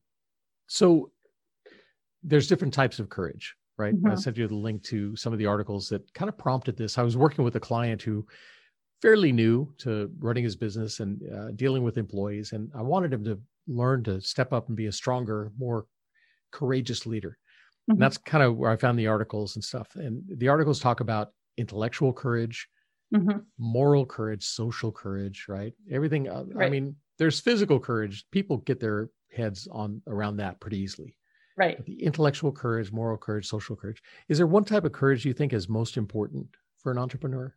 So there's different types of courage, right? I Mhm. sent you the link to some of the articles that kind of prompted this. I was working with a client who fairly new to running his business and uh, dealing with employees, and I wanted him to learn to step up and be a stronger, more courageous leader. And Mhm. that's kind of where I found the articles and stuff. And the articles talk about intellectual courage, Mhm. moral courage, social courage, right? Everything. Uh, I Right. mean, there's physical courage. People get their heads on around that pretty easily. Right. But the intellectual courage, moral courage, social courage. Is there one type of courage you think is most important for an entrepreneur?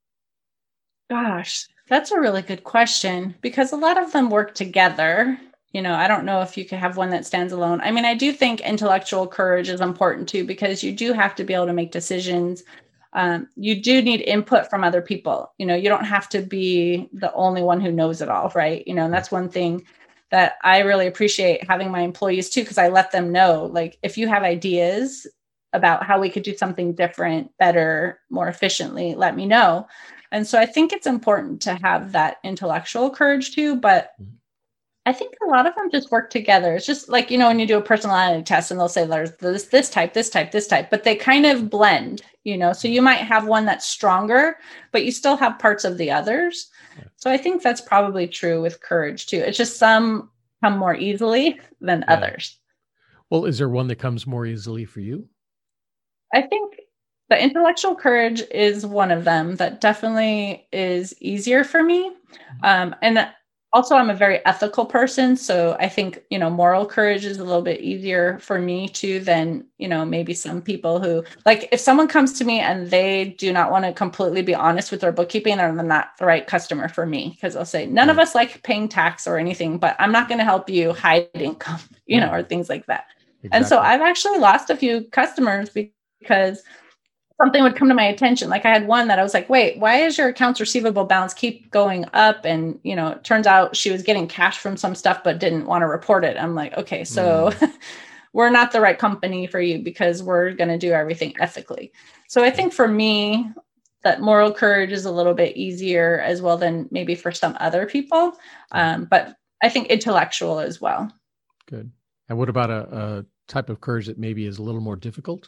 Gosh, that's a really good question, because a lot of them work together. You know, I don't know if you could have one that stands alone. I mean, I do think intellectual courage is important too, because you do have to be able to make decisions. Um, you do need input from other people. You know, you don't have to be the only one who knows it all, right? You know, and that's one thing that I really appreciate having my employees too, because I let them know, like, if you have ideas about how we could do something different, better, more efficiently, let me know. And so I think it's important to have that intellectual courage too, but I think a lot of them just work together. It's just like, you know, when you do a personality test and they'll say there's this, this type, this type, this type, but they kind of blend, you know, so you might have one that's stronger, but you still have parts of the others. So I think that's probably true with courage too. It's just some come more easily than Yeah. others. Well, is there one that comes more easily for you? I think the intellectual courage is one of them that definitely is easier for me. Um, and also, I'm a very ethical person. So I think, you know, moral courage is a little bit easier for me too than, you know, maybe some people who, like, if someone comes to me and they do not want to completely be honest with their bookkeeping, they're not the right customer for me, because they'll say, none of us like paying tax or anything, but I'm not going to help you hide income, you know, or things like that. And so Exactly. I've actually lost a few customers because something would come to my attention. Like I had one that I was like, wait, why is your accounts receivable balance keep going up? And, you know, it turns out she was getting cash from some stuff, but didn't want to report it. I'm like, okay, so Mm. we're not the right company for you, because we're going to do everything ethically. So I think for me, that moral courage is a little bit easier as well than maybe for some other people. Um, but I think intellectual as well. Good. And what about a, a type of courage that maybe is a little more difficult?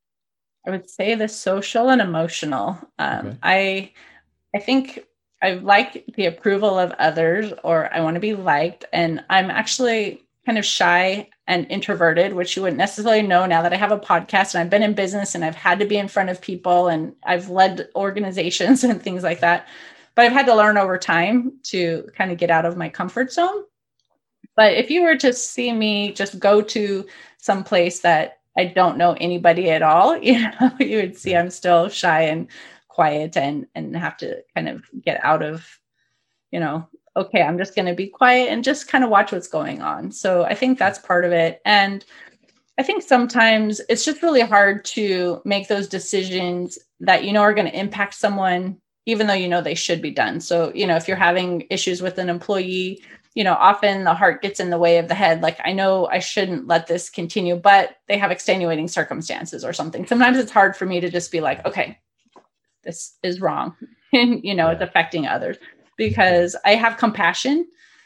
I would say the social and emotional. Um, Okay. I, I think I like the approval of others, or I want to be liked. And I'm actually kind of shy and introverted, which you wouldn't necessarily know now that I have a podcast and I've been in business and I've had to be in front of people and I've led organizations and things like that. But I've had to learn over time to kind of get out of my comfort zone. But if you were to see me just go to some place that I don't know anybody at all, you know, you would see I'm still shy and quiet and, and have to kind of get out of, you know, okay, I'm just going to be quiet and just kind of watch what's going on. So I think that's part of it. And I think sometimes it's just really hard to make those decisions that, you know, are going to impact someone, even though, you know, they should be done. So, you know, if you're having issues with an employee, you know, often the heart gets in the way of the head. Like, I know I shouldn't let this continue, but they have extenuating circumstances or something. Sometimes it's hard for me to just be like, okay, this is wrong. And, you know, yeah. It's affecting others because I have compassion,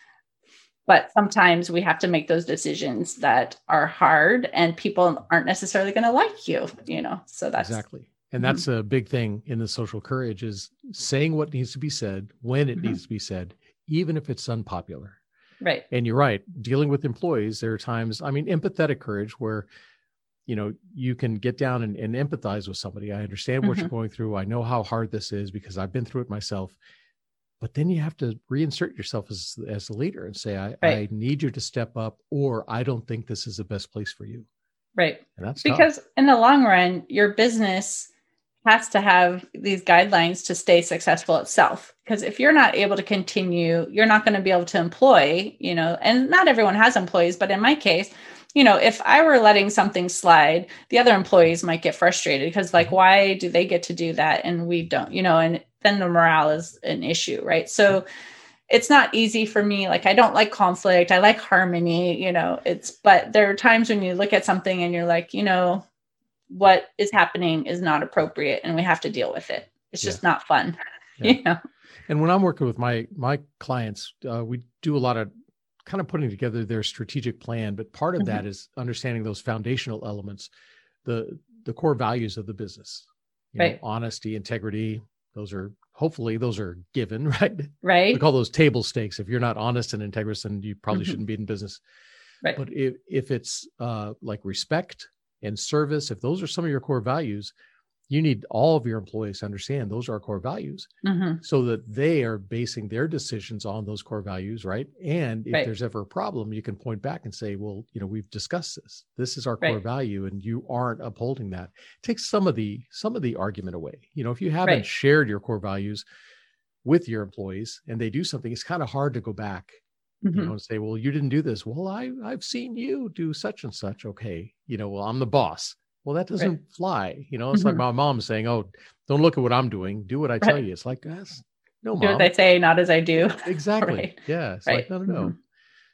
but sometimes we have to make those decisions that are hard and people aren't necessarily going to like you, you know, so that's exactly. And that's mm-hmm. a big thing in the social courage is saying what needs to be said, when it mm-hmm. needs to be said, even if it's unpopular. Right. And you're right. Dealing with employees, there are times, I mean, empathetic courage where, you know, you can get down and, and empathize with somebody. I understand what mm-hmm. you're going through. I know how hard this is because I've been through it myself. But then you have to reinsert yourself as, as a leader and say, I, right. I need you to step up, or I don't think this is the best place for you. Right. And that's because tough. In the long run, your business has to have these guidelines to stay successful itself. Because if you're not able to continue, you're not going to be able to employ, you know, and not everyone has employees, but in my case, you know, if I were letting something slide, the other employees might get frustrated because like, why do they get to do that and we don't, you know, and then the morale is an issue, right? So it's not easy for me. Like, I don't like conflict. I like harmony, you know, it's, but there are times when you look at something and you're like, you know, what is happening is not appropriate and we have to deal with it. It's just yeah. not fun, yeah. you know? And when I'm working with my, my clients, uh, we do a lot of kind of putting together their strategic plan, but part of mm-hmm. that is understanding those foundational elements, the, the core values of the business, you right. know, honesty, integrity. Those are, hopefully those are given, right? Right. We call those table stakes. If you're not honest and integrous, then you probably mm-hmm. shouldn't be in business. Right. But if, if it's uh, like respect and service, if those are some of your core values, you need all of your employees to understand those are our core values mm-hmm. so that they are basing their decisions on those core values, right? And if right. there's ever a problem, you can point back and say, well, you know, we've discussed this. This is our right. core value and you aren't upholding that. It takes some of the, some of the argument away. You know, if you haven't right. shared shared your core values with your employees and they do something, it's kind of hard to go back, mm-hmm. you know, and say, well, you didn't do this. Well, I, I've seen you do such and such. Okay. You know, well, I'm the boss. Well, that doesn't right. fly. You know, it's mm-hmm. like my mom saying, oh, don't look at what I'm doing. Do what I tell right. you. It's like, that's no, mom. Do what I say, not as I do. Exactly. right. Yeah. It's right. like, no, no, no. Mm-hmm.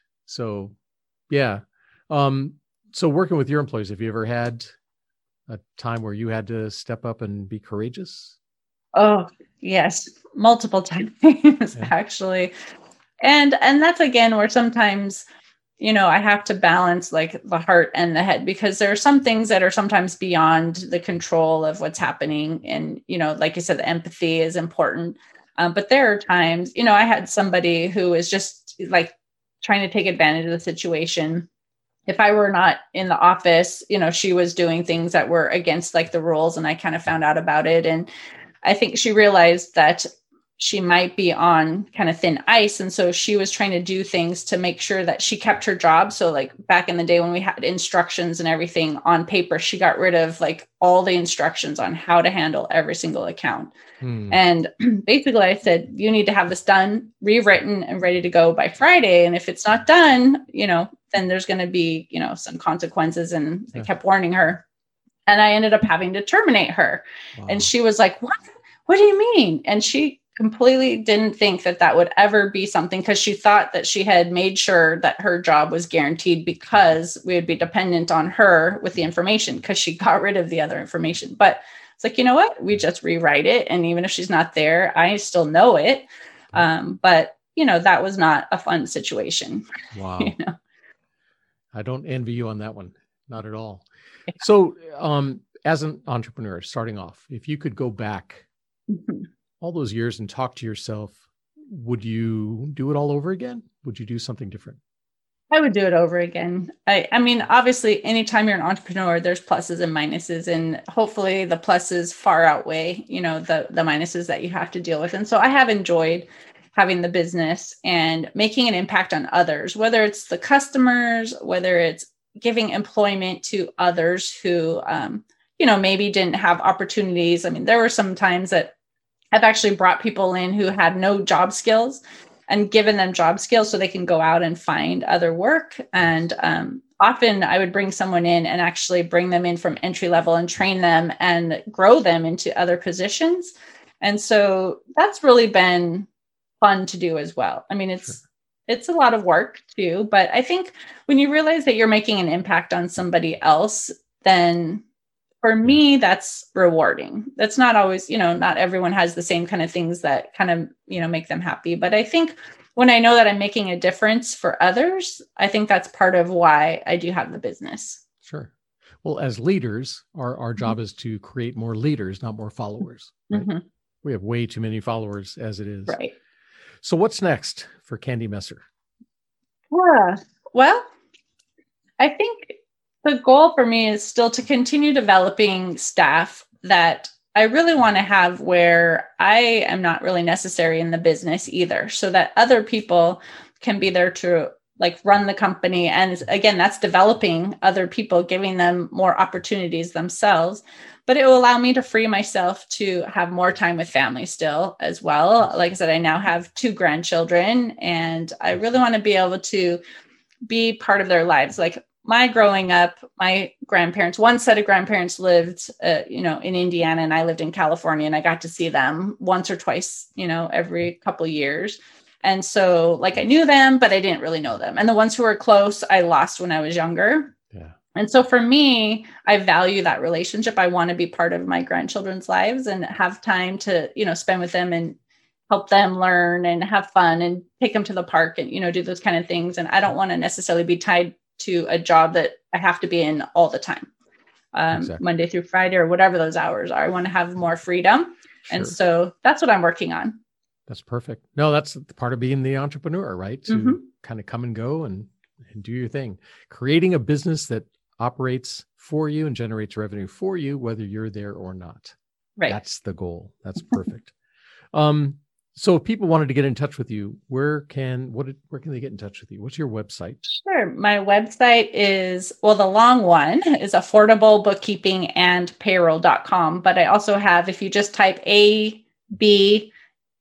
So, yeah. Um, so working with your employees, have you ever had a time where you had to step up and be courageous? Oh, yes. Multiple times, yeah. actually. And, and that's again, where sometimes, you know, I have to balance like the heart and the head because there are some things that are sometimes beyond the control of what's happening. And, you know, like you said, the empathy is important. Um, but there are times, you know, I had somebody who is just like trying to take advantage of the situation. If I were not in the office, you know, she was doing things that were against like the rules and I kind of found out about it. And I think she realized that she might be on kind of thin ice. And so she was trying to do things to make sure that she kept her job. So like back in the day when we had instructions and everything on paper, she got rid of like all the instructions on how to handle every single account. Hmm. And basically I said, you need to have this done, rewritten and ready to go by Friday. And if it's not done, you know, then there's going to be, you know, some consequences. And yeah. I kept warning her. And I ended up having to terminate her. Wow. And she was like, what? What do you mean? And she completely didn't think that that would ever be something because she thought that she had made sure that her job was guaranteed because we would be dependent on her with the information because she got rid of the other information. But it's like, you know what? We just rewrite it. And even if she's not there, I still know it. Um, but, you know, that was not a fun situation. Wow. You know? I don't envy you on that one. not at all. Yeah. So, um, as an entrepreneur starting off, if you could go back mm-hmm. all those years and talk to yourself, would you do it all over again? Would you do something different? I would do it over again. I, I mean, obviously, anytime you're an entrepreneur, there's pluses and minuses, and hopefully the pluses far outweigh, you know, the, the minuses that you have to deal with. And so I have enjoyed having the business and making an impact on others, whether it's the customers, whether it's giving employment to others who, um, you know, maybe didn't have opportunities. I mean, there were some times that I've actually brought people in who had no job skills and given them job skills so they can go out and find other work. And um, often I would bring someone in and actually bring them in from entry level and train them and grow them into other positions. And so that's really been fun to do as well. I mean, it's sure. it's a lot of work too, but I think when you realize that you're making an impact on somebody else, then for me, that's rewarding. That's not always, you know, not everyone has the same kind of things that kind of, you know, make them happy. But I think when I know that I'm making a difference for others, I think that's part of why I do have the business. Sure. Well, as leaders, our, our job mm-hmm. is to create more leaders, not more followers. Right? Mm-hmm. We have way too many followers as it is. Right. So what's next for Candy Messer? Yeah. Well, I think the goal for me is still to continue developing staff that I really want to have where I am not really necessary in the business either, so that other people can be there to like run the company. And again, that's developing other people, giving them more opportunities themselves. But it will allow me to free myself to have more time with family still as well. Like I said, I now have two grandchildren, and I really want to be able to be part of their lives. Like my growing up, my grandparents, one set of grandparents lived, uh, you know, in Indiana, and I lived in California, and I got to see them once or twice, you know, every couple of years. And so like I knew them, but I didn't really know them. And the ones who were close, I lost when I was younger. Yeah. And so for me, I value that relationship. I want to be part of my grandchildren's lives and have time to, you know, spend with them and help them learn and have fun and take them to the park and, you know, do those kind of things. And I don't want to necessarily be tied to a job that I have to be in all the time, um, exactly. Monday through Friday or whatever those hours are. I want to have more freedom. Sure. And so that's what I'm working on. That's perfect. No, that's part of being the entrepreneur, right? To mm-hmm. kind of come and go and, and do your thing. Creating a business that operates for you and generates revenue for you, whether you're there or not. Right. That's the goal. That's perfect. um, So if people wanted to get in touch with you, where can what where can they get in touch with you? What's your website? Sure. My website is, well, the long one is affordable bookkeeping and payroll dot com. But I also have, if you just type A, B,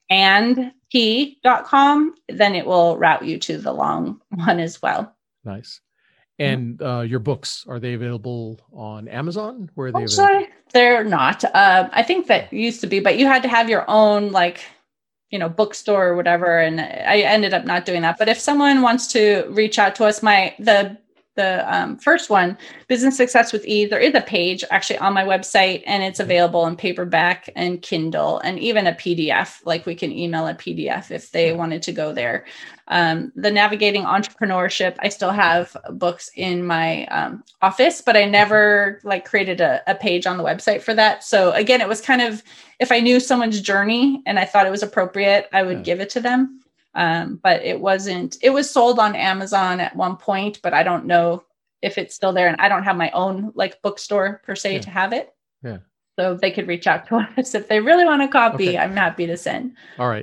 and P dot com, then it will route you to the long one as well. Nice. And uh, your books, are they available on Amazon? Where are they Actually, available? They're not. Uh, I think that used to be, but you had to have your own, like, you know, bookstore or whatever. And I ended up not doing that. But if someone wants to reach out to us, my, the, the um, first one, Business Success with Ease, there is a page actually on my website, and it's available in paperback and Kindle and even a P D F. Like we can email a P D F if they wanted to go there. Um, the Navigating Entrepreneurship, I still have books in my um, office, but I never like created a, a page on the website for that. So again, it was kind of, if I knew someone's journey and I thought it was appropriate, I would yeah. give it to them. Um, but it wasn't, it was sold on Amazon at one point, but I don't know if it's still there. And I don't have my own like bookstore per se yeah. to have it. Yeah. So they could reach out to us if they really want a copy. Okay. I'm happy to send. All right.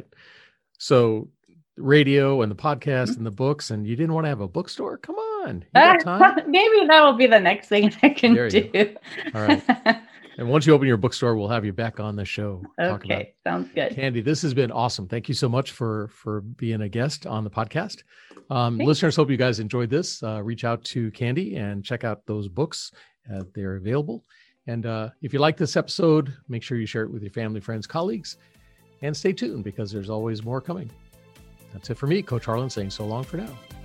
So radio and the podcast mm-hmm. and the books, and you didn't want to have a bookstore? Come on. You got time? Maybe that will be the next thing I can there do. You go. All right. And once you open your bookstore, we'll have you back on the show. Okay, sounds good. Candy, this has been awesome. Thank you so much for, for being a guest on the podcast. Um, listeners, hope you guys enjoyed this. Uh, reach out to Candy and check out those books. Uh, they're available. And uh, if you like this episode, make sure you share it with your family, friends, colleagues, and stay tuned because there's always more coming. That's it for me, Coach Harlan, saying so long for now.